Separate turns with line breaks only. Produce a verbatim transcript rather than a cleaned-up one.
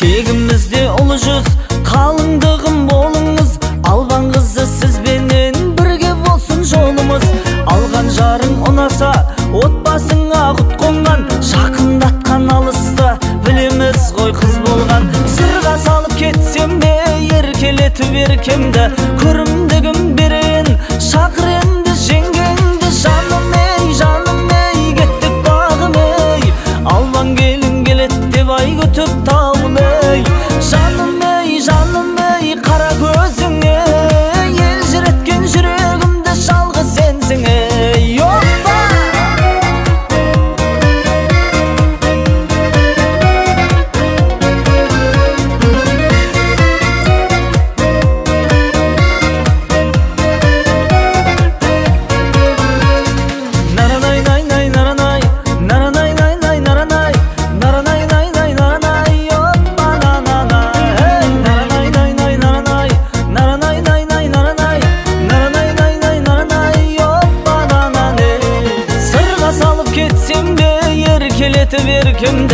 Тегімізде ұлы жүз, қалыңдығым болыңыз. Алған қызы сізбенен бірге болсын жолымыз. Алған жарың ұнаса, отбасыңа құт қонған. Жақындатқан алыста, білеміз ғой қыз болған. Сырға салып кетсем де, еркелетіп еркемді. Көрімдігім берен, шақыремді жеңгеңді. Жаным ей, жаным ей, кеттік бағым ей. Албан келін келет деп ай күтіп тауым ей. Жаным ей, жаным ей, қара көзің ей. Елжіреткен жүрегімді жалғыз сенсің ей. Опа! Кетсем де еркелетіп еркемді.